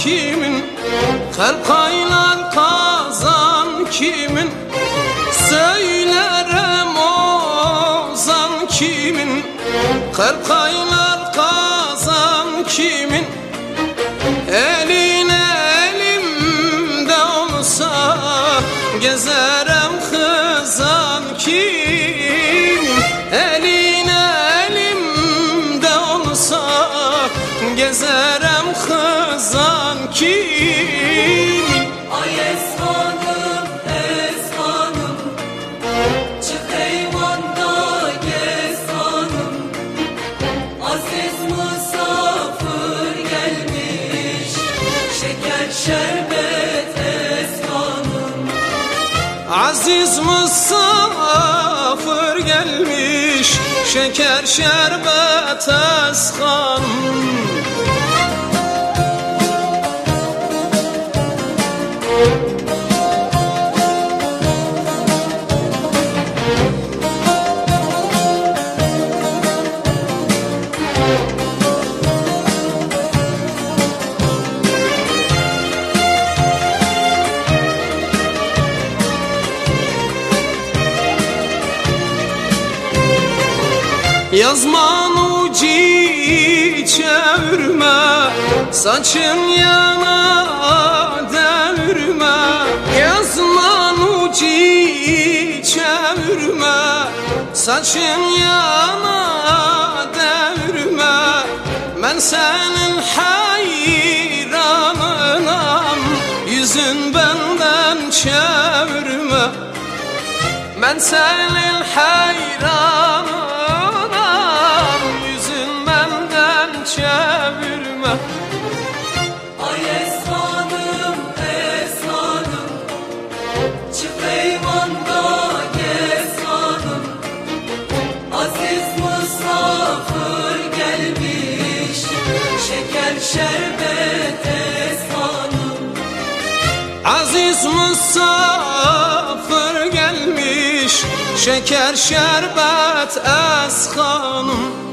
kimin? Kırkaylar kazan kimin? Söylerim ozan kimin? Kırkaylar kazan kimin? Eline elimde olsa gezerem kızan kimin? Eline elimde olsa gezerem kızan kimin? Ay esmanım, esmanım, çık eyvanda gez hanım. Aziz misafir gelmiş, şeker şerbet esmanım. Aziz misafir gelmiş, şeker şerbet eskanım. Yazman ucu çevirme, saçın yana devirme. Yazman ucu çevirme, saçın yana devirme. Ben senin hayranınam, yüzün benden çevirme. Ben senin hayranınam, çevirme. Ay esmanım, esmanım, çık eyvanda gez hanım. Aziz misafir gelmiş, şeker şerbet esmanım. Aziz misafir gelmiş, şeker şerbet eskanım.